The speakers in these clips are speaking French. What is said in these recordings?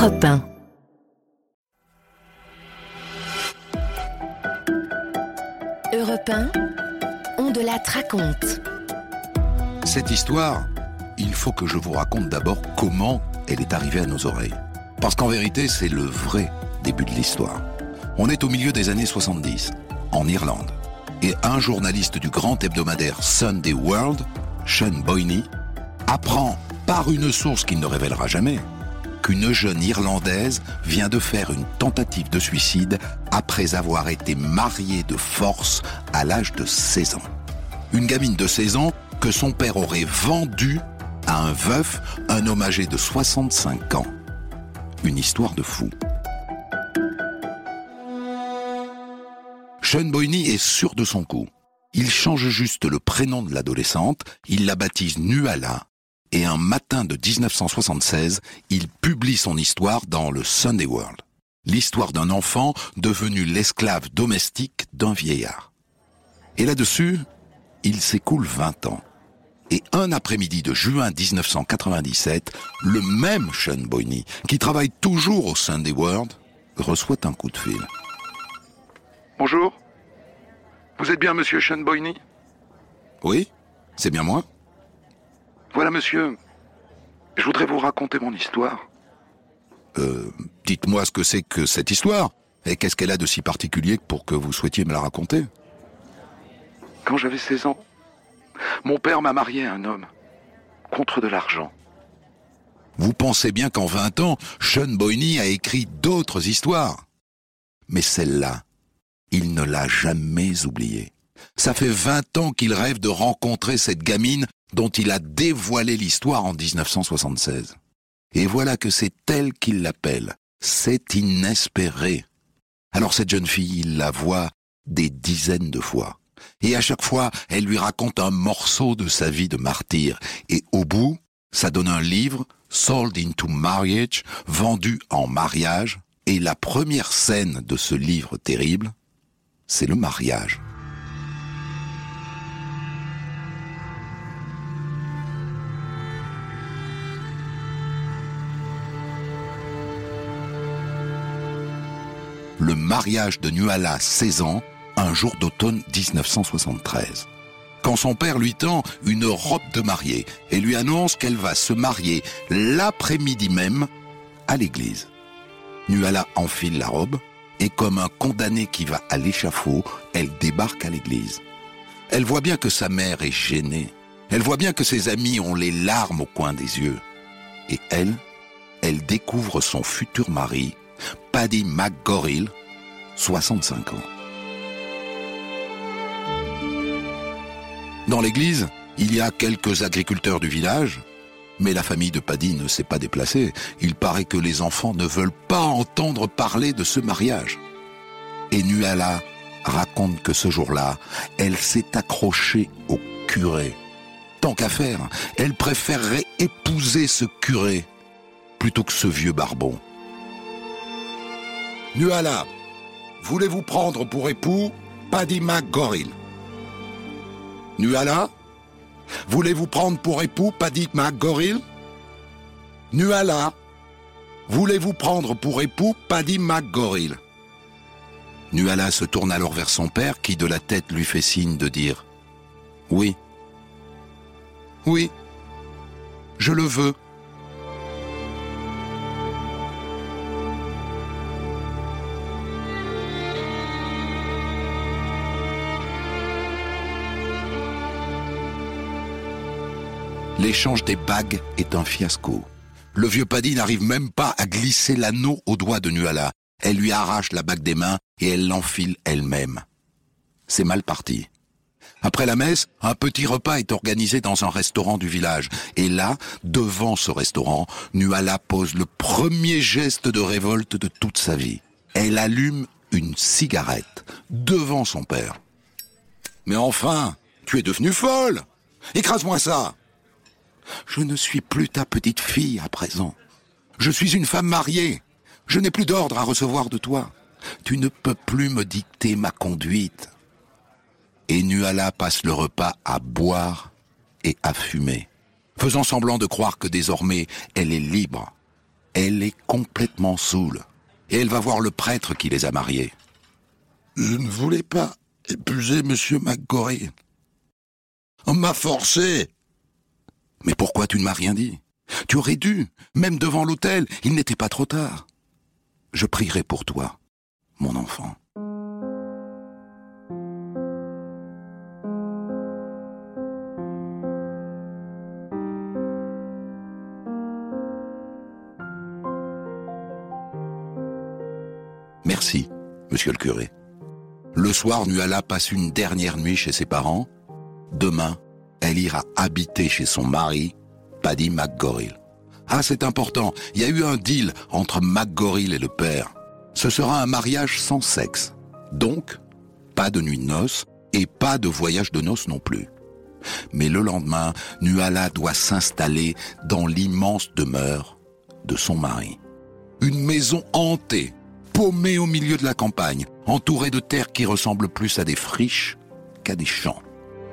Europe 1. Europe 1, on de la raconte. Cette histoire, il faut que je vous raconte d'abord comment elle est arrivée à nos oreilles. Parce qu'en vérité, c'est le vrai début de l'histoire. On est au milieu des années 70, en Irlande. Et un journaliste du grand hebdomadaire Sunday World, Sean Boyney, apprend par une source qu'il ne révélera jamais qu'une jeune Irlandaise vient de faire une tentative de suicide après avoir été mariée de force à l'âge de 16 ans. Une gamine de 16 ans que son père aurait vendue à un veuf, un homme âgé de 65 ans. Une histoire de fou. Sean Boyney est sûr de son coup. Il change juste le prénom de l'adolescente, il la baptise Nuala, et un matin de 1976, il publie son histoire dans le Sunday World. L'histoire d'un enfant devenu l'esclave domestique d'un vieillard. Et là-dessus, il s'écoule 20 ans. Et un après-midi de juin 1997, le même Sean Boyney, qui travaille toujours au Sunday World, reçoit un coup de fil. Bonjour. Vous êtes bien monsieur Sean Boyney ? Oui, c'est bien moi. Voilà monsieur, je voudrais vous raconter mon histoire. Dites-moi ce que c'est que cette histoire, et qu'est-ce qu'elle a de si particulier pour que vous souhaitiez me la raconter ? Quand j'avais 16 ans, mon père m'a marié à un homme, contre de l'argent. Vous pensez bien qu'en 20 ans, Sean Boyney a écrit d'autres histoires. Mais celle-là, il ne l'a jamais oubliée. Ça fait 20 ans qu'il rêve de rencontrer cette gamine dont il a dévoilé l'histoire en 1976. Et voilà que c'est elle qu'il l'appelle. C'est inespéré. Alors cette jeune fille, il la voit des dizaines de fois. Et à chaque fois, elle lui raconte un morceau de sa vie de martyr. Et au bout, ça donne un livre, Sold into Marriage, vendu en mariage. Et la première scène de ce livre terrible, c'est le mariage. Le mariage de Nuala, 16 ans, un jour d'automne 1973. Quand son père lui tend une robe de mariée et lui annonce qu'elle va se marier l'après-midi même à l'église. Nuala enfile la robe et comme un condamné qui va à l'échafaud, elle débarque à l'église. Elle voit bien que sa mère est gênée. Elle voit bien que ses amis ont les larmes au coin des yeux. Et elle découvre son futur mari, Paddy McGorrill, 65 ans. Dans l'église, il y a quelques agriculteurs du village, mais la famille de Paddy ne s'est pas déplacée. Il paraît que les enfants ne veulent pas entendre parler de ce mariage. Et Nuala raconte que ce jour-là, elle s'est accrochée au curé. Tant qu'à faire, elle préférerait épouser ce curé plutôt que ce vieux barbon. Nuala, voulez-vous prendre pour époux Paddy McGorrill ? Nuala, voulez-vous prendre pour époux Paddy McGorrill ? Nuala, voulez-vous prendre pour époux Paddy McGorrill ? Nuala se tourne alors vers son père qui de la tête lui fait signe de dire « Oui, oui, je le veux ». L'échange des bagues est un fiasco. Le vieux Paddy n'arrive même pas à glisser l'anneau au doigt de Nuala. Elle lui arrache la bague des mains et elle l'enfile elle-même. C'est mal parti. Après la messe, un petit repas est organisé dans un restaurant du village. Et là, devant ce restaurant, Nuala pose le premier geste de révolte de toute sa vie. Elle allume une cigarette devant son père. « Mais enfin, tu es devenue folle ! Écrase-moi ça !» « Je ne suis plus ta petite fille à présent. Je suis une femme mariée. Je n'ai plus d'ordre à recevoir de toi. Tu ne peux plus me dicter ma conduite. » Et Nuala passe le repas à boire et à fumer, faisant semblant de croire que désormais elle est libre. Elle est complètement saoule. Et elle va voir le prêtre qui les a mariés. « Je ne voulais pas épouser Monsieur McGorry. On m'a forcé. »« Mais pourquoi tu ne m'as rien dit ? Tu aurais dû, même devant l'autel, il n'était pas trop tard. Je prierai pour toi, mon enfant. » Merci, monsieur le curé. Le soir, Nuala passe une dernière nuit chez ses parents. Demain, elle ira habiter chez son mari, Paddy McGorry. Ah, c'est important, il y a eu un deal entre McGorry et le père. Ce sera un mariage sans sexe. Donc, pas de nuit de noces et pas de voyage de noces non plus. Mais le lendemain, Nuala doit s'installer dans l'immense demeure de son mari. Une maison hantée, paumée au milieu de la campagne, entourée de terres qui ressemblent plus à des friches qu'à des champs.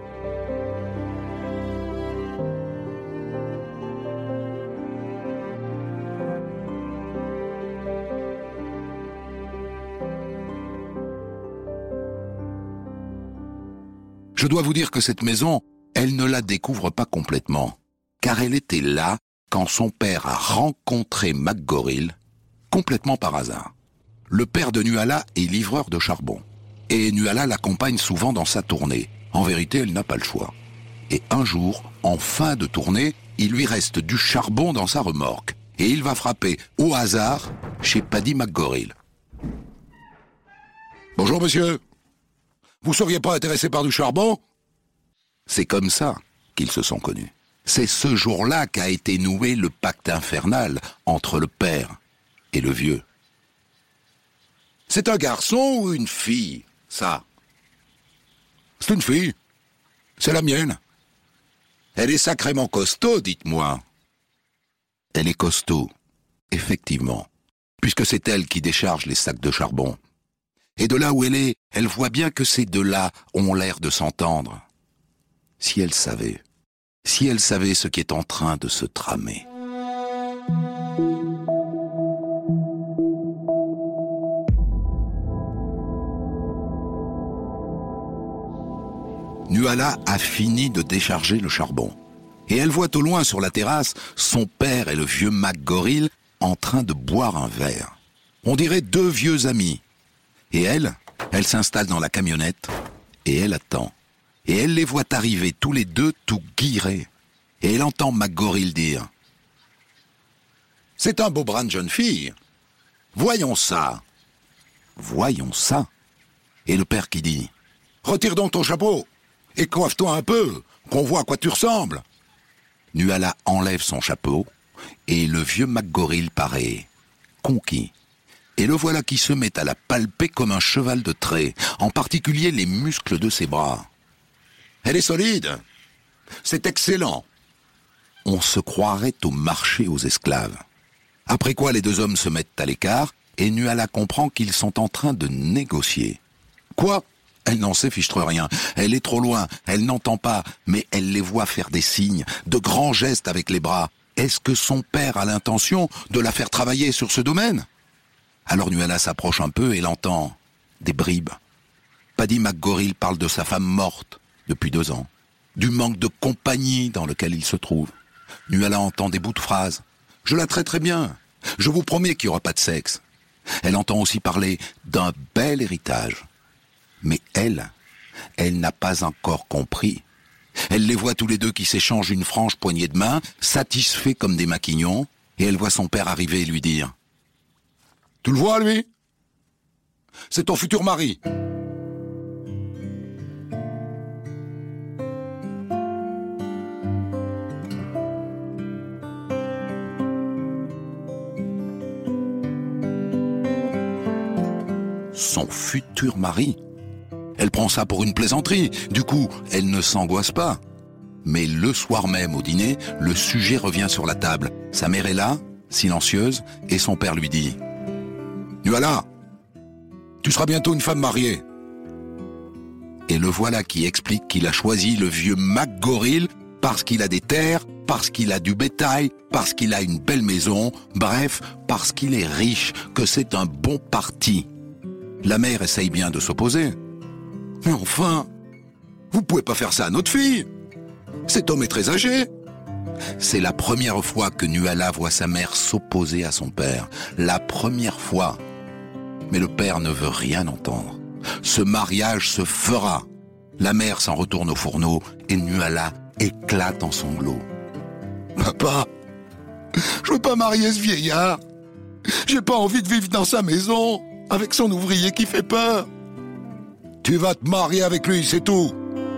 Je dois vous dire que cette maison, elle ne la découvre pas complètement, car elle était là quand son père a rencontré McGorry complètement par hasard. Le père de Nuala est livreur de charbon, et Nuala l'accompagne souvent dans sa tournée. En vérité, elle n'a pas le choix. Et un jour, en fin de tournée, il lui reste du charbon dans sa remorque, et il va frapper au hasard chez Paddy McGorry. « Bonjour monsieur, vous seriez pas intéressé par du charbon ?» C'est comme ça qu'ils se sont connus. C'est ce jour-là qu'a été noué le pacte infernal entre le père et le vieux. « C'est un garçon ou une fille, ça ?»« C'est une fille. C'est la mienne. Elle est sacrément costaud, dites-moi. » Elle est costaud, effectivement, puisque c'est elle qui décharge les sacs de charbon. Et de là où elle est, elle voit bien que ces deux-là ont l'air de s'entendre. Si elle savait ce qui est en train de se tramer. Nuala a fini de décharger le charbon. Et elle voit au loin sur la terrasse son père et le vieux McGorry en train de boire un verre. On dirait deux vieux amis. Et elle s'installe dans la camionnette et elle attend. Et elle les voit arriver tous les deux tout guirés. Et elle entend McGorry dire « C'est un beau brin de jeune fille. Voyons ça. » Voyons ça. Et le père qui dit « Retire donc ton chapeau et coiffe-toi un peu, qu'on voit à quoi tu ressembles. » Nuala enlève son chapeau et le vieux McGorry paraît conquis. Et le voilà qui se met à la palper comme un cheval de trait, en particulier les muscles de ses bras. Elle est solide. C'est excellent. On se croirait au marché aux esclaves. Après quoi les deux hommes se mettent à l'écart et Nuala comprend qu'ils sont en train de négocier. Quoi ? Elle n'en sait fichtre rien. Elle est trop loin, elle n'entend pas, mais elle les voit faire des signes, de grands gestes avec les bras. Est-ce que son père a l'intention de la faire travailler sur ce domaine ? Alors Nuala s'approche un peu et l'entend des bribes. Paddy McGorry parle de sa femme morte depuis 2 ans, du manque de compagnie dans lequel il se trouve. Nuala entend des bouts de phrases. « Je la traiterai bien. Je vous promets qu'il n'y aura pas de sexe. » Elle entend aussi parler d'un bel héritage. Mais elle n'a pas encore compris. Elle les voit tous les deux qui s'échangent une franche poignée de main, satisfaits comme des maquignons, et elle voit son père arriver et lui dire « Tu le vois, lui ? C'est ton futur mari. » Son futur mari. Elle prend ça pour une plaisanterie. Du coup, elle ne s'angoisse pas. Mais le soir même au dîner, le sujet revient sur la table. Sa mère est là, silencieuse, et son père lui dit « Nuala, tu seras bientôt une femme mariée. » Et le voilà qui explique qu'il a choisi le vieux McGorry parce qu'il a des terres parce qu'il a du bétail, parce qu'il a une belle maison, bref, parce qu'il est riche, que c'est un bon parti. La mère essaye bien de s'opposer. Mais enfin, vous pouvez pas faire ça à notre fille. Cet homme est très âgé. C'est la première fois que Nuala voit sa mère s'opposer à son père. La première fois. Mais le père ne veut rien entendre. Ce mariage se fera. La mère s'en retourne au fourneau et Nuala éclate en sanglots. Papa, je veux pas marier ce vieillard. J'ai pas envie de vivre dans sa maison, avec son ouvrier qui fait peur. Tu vas te marier avec lui, c'est tout.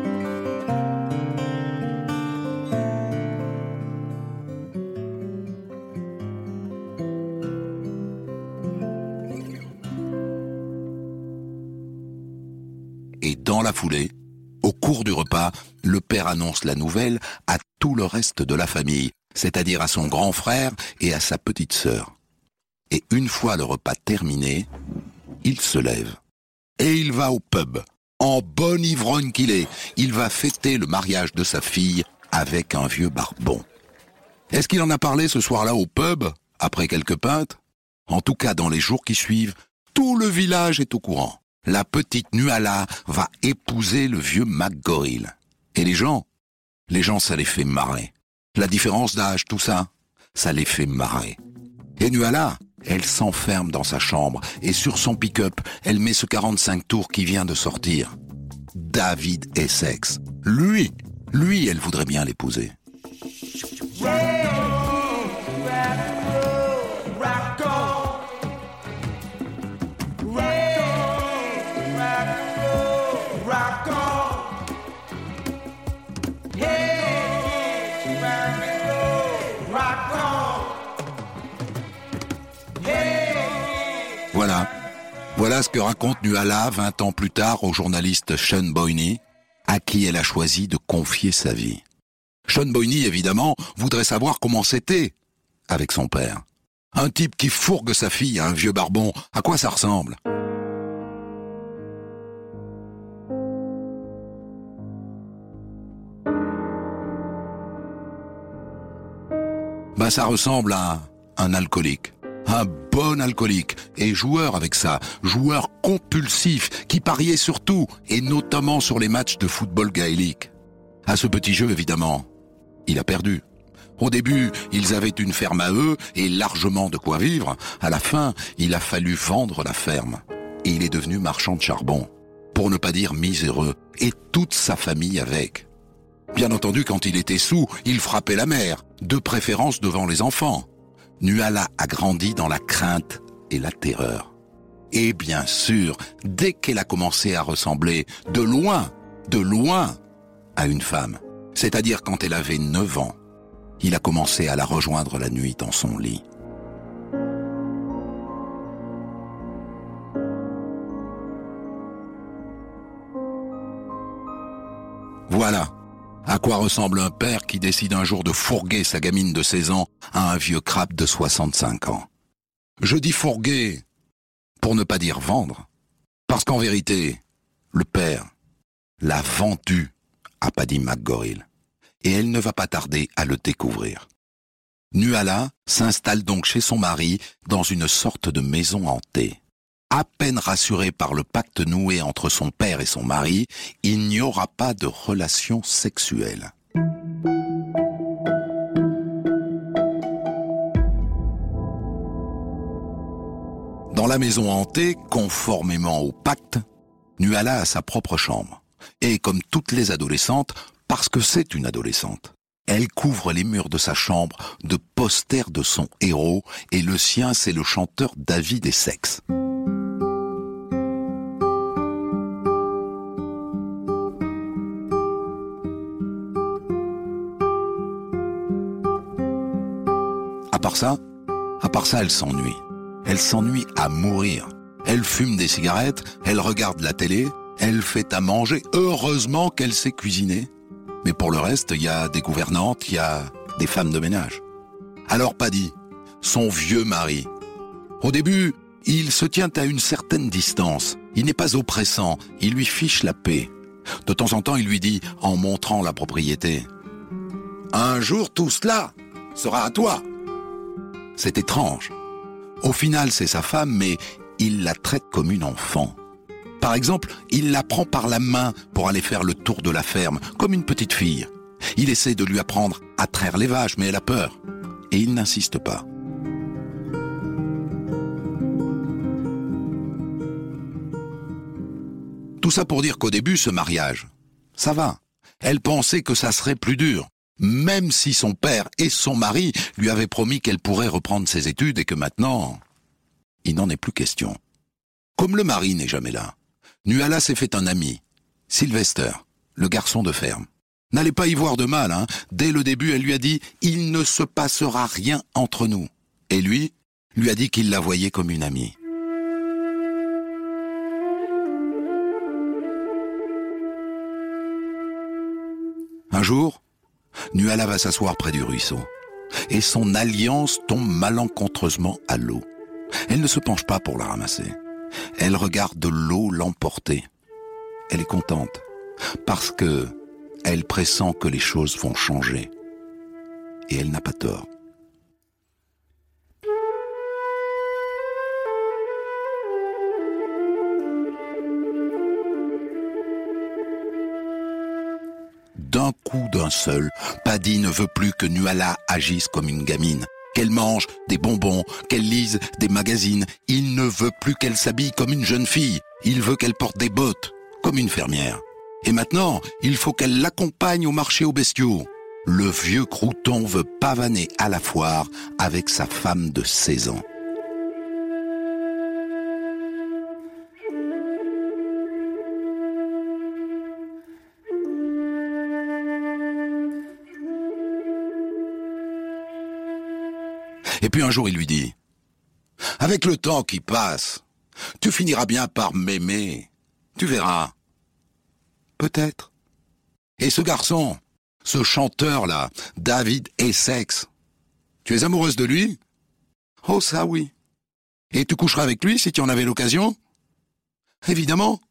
Et dans la foulée, au cours du repas, le père annonce la nouvelle à tout le reste de la famille, c'est-à-dire à son grand frère et à sa petite sœur. Et une fois le repas terminé, il se lève. Et il va au pub. En bon ivrogne qu'il est, il va fêter le mariage de sa fille avec un vieux barbon. Est-ce qu'il en a parlé ce soir-là au pub, après quelques pintes ? En tout cas, dans les jours qui suivent, tout le village est au courant. La petite Nuala va épouser le vieux McGorrill. Et les gens, ça les fait marrer. La différence d'âge, tout ça, ça les fait marrer. Et Nuala, elle s'enferme dans sa chambre et sur son pick-up, elle met ce 45 tours qui vient de sortir. David Essex. Lui, elle voudrait bien l'épouser. Voilà ce que raconte Nuala 20 ans plus tard au journaliste Sean Boyney, à qui elle a choisi de confier sa vie. Sean Boyney, évidemment, voudrait savoir comment c'était avec son père. Un type qui fourgue sa fille à un vieux barbon, à quoi ça ressemble ? Ça ressemble à un alcoolique. Un bon alcoolique et joueur avec ça, joueur compulsif qui pariait sur tout et notamment sur les matchs de football gaélique. À ce petit jeu, évidemment, il a perdu. Au début, ils avaient une ferme à eux et largement de quoi vivre. À la fin, il a fallu vendre la ferme et il est devenu marchand de charbon, pour ne pas dire miséreux, et toute sa famille avec. Bien entendu, quand il était saoul, il frappait la mère, de préférence devant les enfants. Nuala a grandi dans la crainte et la terreur. Et bien sûr, dès qu'elle a commencé à ressembler de loin, à une femme, c'est-à-dire quand elle avait 9 ans, il a commencé à la rejoindre la nuit dans son lit. Voilà à quoi ressemble un père qui décide un jour de fourguer sa gamine de 16 ans à un vieux crabe de 65 ans. Je dis fourguer pour ne pas dire vendre, parce qu'en vérité, le père l'a vendue à Paddy McGorrill, et elle ne va pas tarder à le découvrir. Nuala s'installe donc chez son mari dans une sorte de maison hantée. À peine rassurée par le pacte noué entre son père et son mari, il n'y aura pas de relation sexuelle. Dans la maison hantée, conformément au pacte, Nuala a sa propre chambre. Et comme toutes les adolescentes, parce que c'est une adolescente, elle couvre les murs de sa chambre de posters de son héros, et le sien, c'est le chanteur David Essex. À part ça, elle s'ennuie. Elle s'ennuie à mourir. Elle fume des cigarettes, elle regarde la télé, elle fait à manger. Heureusement qu'elle sait cuisiner. Mais pour le reste, il y a des gouvernantes, il y a des femmes de ménage. Alors Paddy, son vieux mari. Au début, il se tient à une certaine distance. Il n'est pas oppressant, il lui fiche la paix. De temps en temps, il lui dit, en montrant la propriété, « Un jour, tout cela sera à toi. C'est étrange. Au final, c'est sa femme, mais il la traite comme une enfant. Par exemple, il la prend par la main pour aller faire le tour de la ferme, comme une petite fille. Il essaie de lui apprendre à traire les vaches, mais elle a peur. Et il n'insiste pas. Tout ça pour dire qu'au début, ce mariage, ça va. Elle pensait que ça serait plus dur, même si son père et son mari lui avaient promis qu'elle pourrait reprendre ses études et que maintenant, il n'en est plus question. Comme le mari n'est jamais là, Nuala s'est fait un ami, Sylvester, le garçon de ferme. N'allez pas y voir de mal, hein. Dès le début, elle lui a dit « Il ne se passera rien entre nous ». Et lui a dit qu'il la voyait comme une amie. Un jour, Nuala va s'asseoir près du ruisseau. Et son alliance tombe malencontreusement à l'eau. Elle ne se penche pas pour la ramasser. Elle regarde l'eau l'emporter. Elle est contente, parce que elle pressent que les choses vont changer. Et elle n'a pas tort. D'un coup d'un seul, Paddy ne veut plus que Nuala agisse comme une gamine, qu'elle mange des bonbons, qu'elle lise des magazines. Il ne veut plus qu'elle s'habille comme une jeune fille. Il veut qu'elle porte des bottes, comme une fermière. Et maintenant, il faut qu'elle l'accompagne au marché aux bestiaux. Le vieux crouton veut pavaner à la foire avec sa femme de 16 ans. Et puis un jour, il lui dit « Avec le temps qui passe, tu finiras bien par m'aimer. Tu verras. » Peut-être. Et ce garçon, ce chanteur-là, David Essex, tu es amoureuse de lui ? Oh, ça oui. Et tu coucheras avec lui si tu en avais l'occasion ? Évidemment.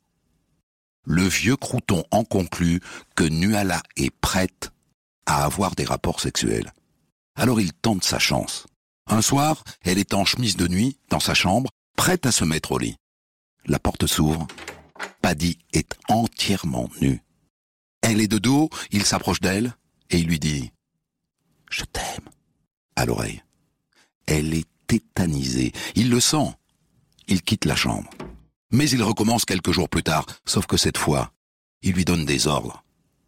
Le vieux crouton en conclut que Nuala est prête à avoir des rapports sexuels. Alors il tente sa chance. Un soir, elle est en chemise de nuit, dans sa chambre, prête à se mettre au lit. La porte s'ouvre. Paddy est entièrement nu. Elle est de dos, il s'approche d'elle et il lui dit « Je t'aime » à l'oreille. Elle est tétanisée. Il le sent. Il quitte la chambre. Mais il recommence quelques jours plus tard, sauf que cette fois, il lui donne des ordres.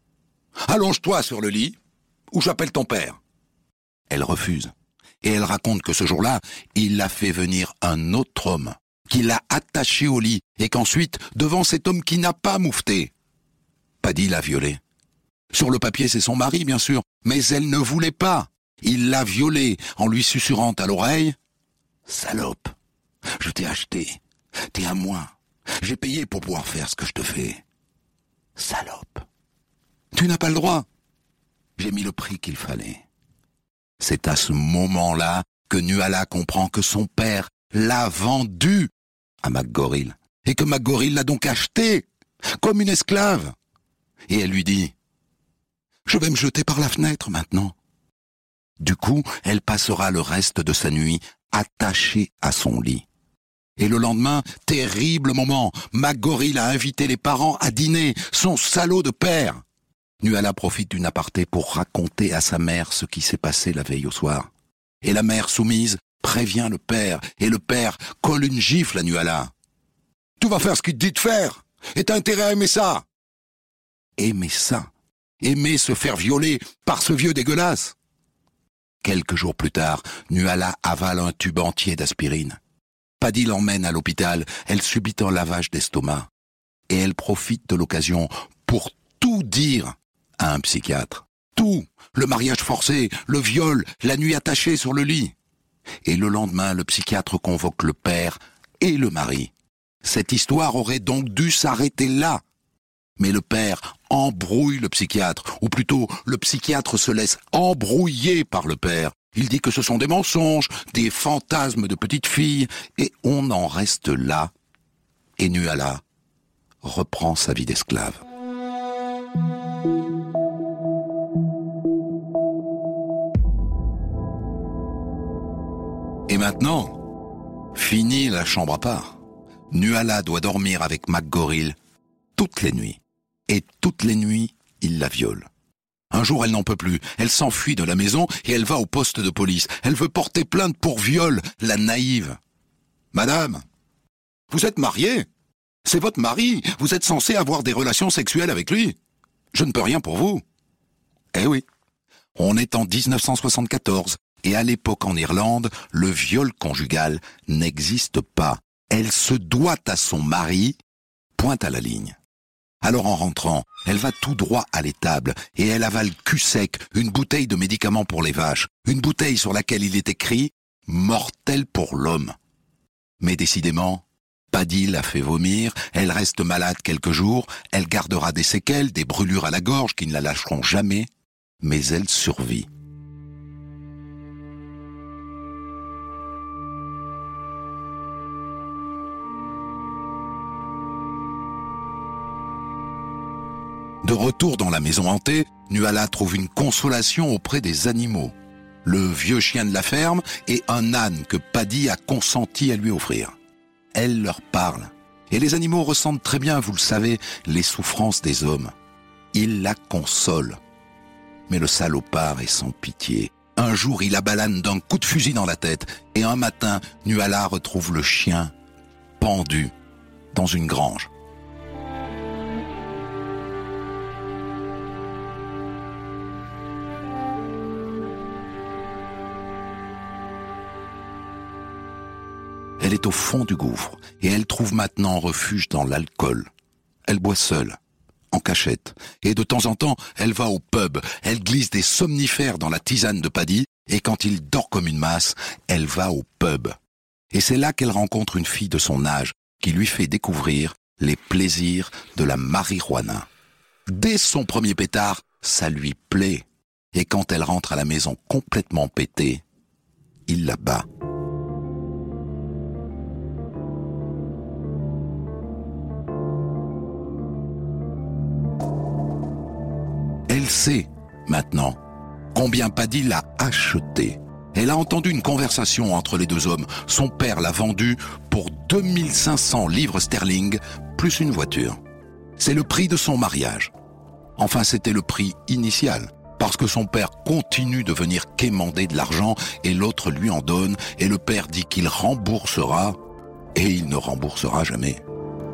« Allonge-toi sur le lit ou j'appelle ton père. » Elle refuse. Et elle raconte que ce jour-là, il a fait venir un autre homme, qui l'a attaché au lit, et qu'ensuite, devant cet homme qui n'a pas moufté, Paddy l'a violée. Sur le papier, c'est son mari, bien sûr, mais elle ne voulait pas. Il l'a violée en lui susurrant à l'oreille « Salope, je t'ai acheté, t'es à moi, j'ai payé pour pouvoir faire ce que je te fais. Salope, tu n'as pas le droit. J'ai mis le prix qu'il fallait. » C'est à ce moment-là que Nuala comprend que son père l'a vendue à McGorrill, et que McGorrill l'a donc achetée comme une esclave. Et elle lui dit « Je vais me jeter par la fenêtre maintenant. » Du coup, elle passera le reste de sa nuit attachée à son lit. Et le lendemain, terrible moment, McGorrill a invité les parents à dîner, son salaud de père. Nuala profite d'une aparté pour raconter à sa mère ce qui s'est passé la veille au soir. Et la mère soumise prévient le père, et le père colle une gifle à Nuala. « Tu vas faire ce qu'il te dit de faire, et t'as intérêt à aimer ça. » Aimer ça, aimer se faire violer par ce vieux dégueulasse. Quelques jours plus tard, Nuala avale un tube entier d'aspirine. Paddy l'emmène à l'hôpital, elle subit un lavage d'estomac. Et elle profite de l'occasion pour tout dire à un psychiatre. Tout, le mariage forcé, le viol, la nuit attachée sur le lit. Et le lendemain, le psychiatre convoque le père et le mari. Cette histoire aurait donc dû s'arrêter là. Mais le père embrouille le psychiatre, ou plutôt le psychiatre se laisse embrouiller par le père. Il dit que ce sont des mensonges, des fantasmes de petite fille, et on en reste là. Et Nuala reprend sa vie d'esclave. maintenant, fini la chambre à part. Nuala doit dormir avec McGorrill toutes les nuits. Et toutes les nuits, il la viole. Un jour, elle n'en peut plus. Elle s'enfuit de la maison et elle va au poste de police. Elle veut porter plainte pour viol, la naïve. « Madame, vous êtes mariée. C'est votre mari. Vous êtes censé avoir des relations sexuelles avec lui. Je ne peux rien pour vous. » Eh oui, on est en 1974 et à l'époque en Irlande, le viol conjugal n'existe pas. Elle se doit à son mari, pointe à la ligne. Alors en rentrant, elle va tout droit à l'étable et elle avale cul sec une bouteille de médicaments pour les vaches, une bouteille sur laquelle il est écrit « Mortel pour l'homme ». Mais décidément, Paddy l'a fait vomir, elle reste malade quelques jours, elle gardera des séquelles, des brûlures à la gorge qui ne la lâcheront jamais, mais elle survit. De retour dans la maison hantée, Nuala trouve une consolation auprès des animaux. Le vieux chien de la ferme et un âne que Paddy a consenti à lui offrir. Elle leur parle. Et les animaux ressentent très bien, vous le savez, les souffrances des hommes. Ils la consolent. Mais le salopard est sans pitié. Un jour, il la balane d'un coup de fusil dans la tête. Et un matin, Nuala retrouve le chien pendu dans une grange. Elle est au fond du gouffre et elle trouve maintenant refuge dans l'alcool. Elle boit seule, en cachette, et de temps en temps, elle va au pub, elle glisse des somnifères dans la tisane de Paddy et quand il dort comme une masse, elle va au pub. Et c'est là qu'elle rencontre une fille de son âge qui lui fait découvrir les plaisirs de la marijuana. Dès son premier pétard, ça lui plaît. Et quand elle rentre à la maison complètement pétée, il la bat. Elle sait, maintenant, combien Paddy l'a acheté. Elle a entendu une conversation entre les deux hommes. Son père l'a vendu pour 2500 livres sterling, plus une voiture. C'est le prix de son mariage. Enfin, c'était le prix initial, parce que son père continue de venir quémander de l'argent et l'autre lui en donne, et le père dit qu'il remboursera, et il ne remboursera jamais.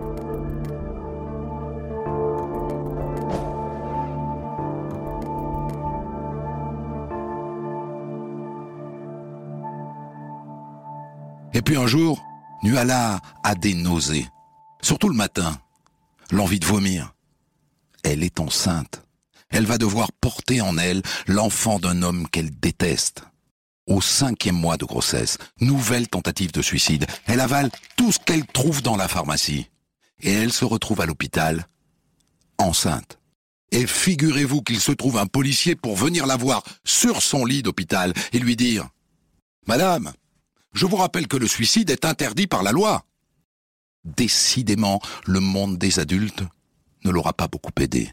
Et puis un jour, Nuala a des nausées, surtout le matin, l'envie de vomir. Elle est enceinte. Elle va devoir porter en elle l'enfant d'un homme qu'elle déteste. Au 5e mois de grossesse, nouvelle tentative de suicide. Elle avale tout ce qu'elle trouve dans la pharmacie. Et elle se retrouve à l'hôpital, enceinte. Et figurez-vous qu'il se trouve un policier pour venir la voir sur son lit d'hôpital et lui dire « Madame, je vous rappelle que le suicide est interdit par la loi. » Décidément, le monde des adultes ne l'aura pas beaucoup aidé.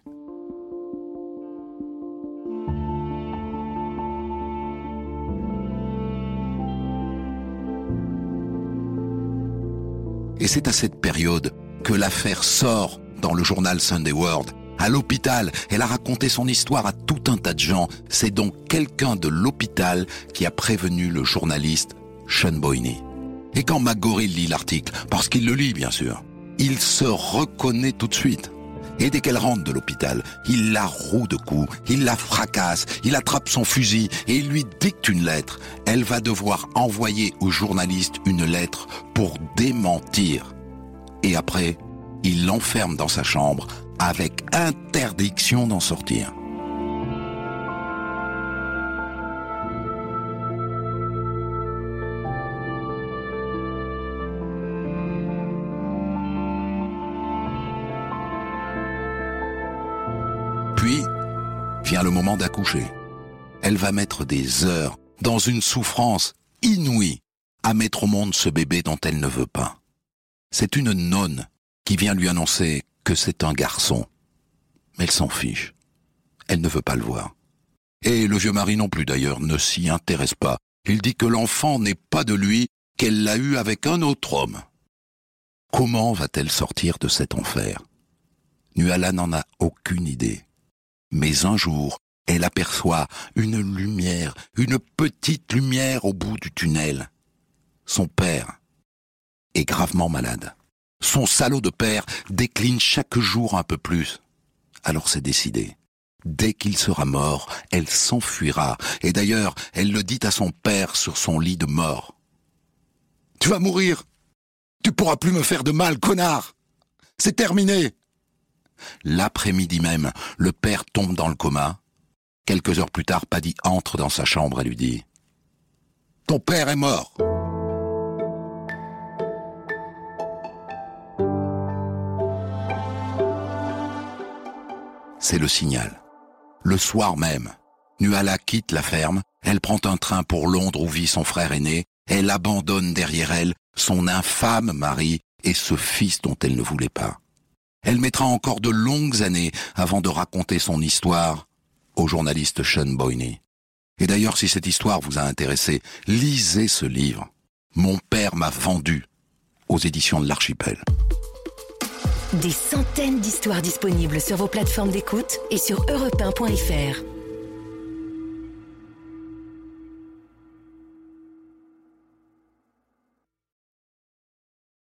Et c'est à cette période que l'affaire sort dans le journal Sunday World. À l'hôpital, elle a raconté son histoire à tout un tas de gens. C'est donc quelqu'un de l'hôpital qui a prévenu le journaliste Sean Boyney. Et quand McGorrill lit l'article, parce qu'il le lit bien sûr, il se reconnaît tout de suite. Et dès qu'elle rentre de l'hôpital, il la roue de coups, il la fracasse, il attrape son fusil et il lui dicte une lettre. Elle va devoir envoyer au journaliste une lettre pour démentir. Et après, il l'enferme dans sa chambre avec interdiction d'en sortir. Puis vient le moment d'accoucher. Elle va mettre des heures, dans une souffrance inouïe, à mettre au monde ce bébé dont elle ne veut pas. C'est une nonne qui vient lui annoncer que c'est un garçon. Mais elle s'en fiche. Elle ne veut pas le voir. Et le vieux mari non plus d'ailleurs ne s'y intéresse pas. Il dit que l'enfant n'est pas de lui, qu'elle l'a eu avec un autre homme. Comment va-t-elle sortir de cet enfer? Nuala n'en a aucune idée. Mais un jour, elle aperçoit une lumière, une petite lumière au bout du tunnel. Son père est gravement malade. Son salaud de père décline chaque jour un peu plus. Alors c'est décidé. Dès qu'il sera mort, elle s'enfuira. Et d'ailleurs, elle le dit à son père sur son lit de mort. « Tu vas mourir. Tu pourras plus me faire de mal, connard. C'est terminé. » L'après-midi même, le père tombe dans le coma. Quelques heures plus tard, Paddy entre dans sa chambre et lui dit « Ton père est mort. » C'est le signal. Le soir même, Nuala quitte la ferme, elle prend un train pour Londres où vit son frère aîné, elle abandonne derrière elle son infâme mari et ce fils dont elle ne voulait pas. Elle mettra encore de longues années avant de raconter son histoire au journaliste Sean Boyney. Et d'ailleurs, si cette histoire vous a intéressé, lisez ce livre. Mon père m'a vendu, aux éditions de l'Archipel. Des centaines d'histoires disponibles sur vos plateformes d'écoute et sur europe1.fr.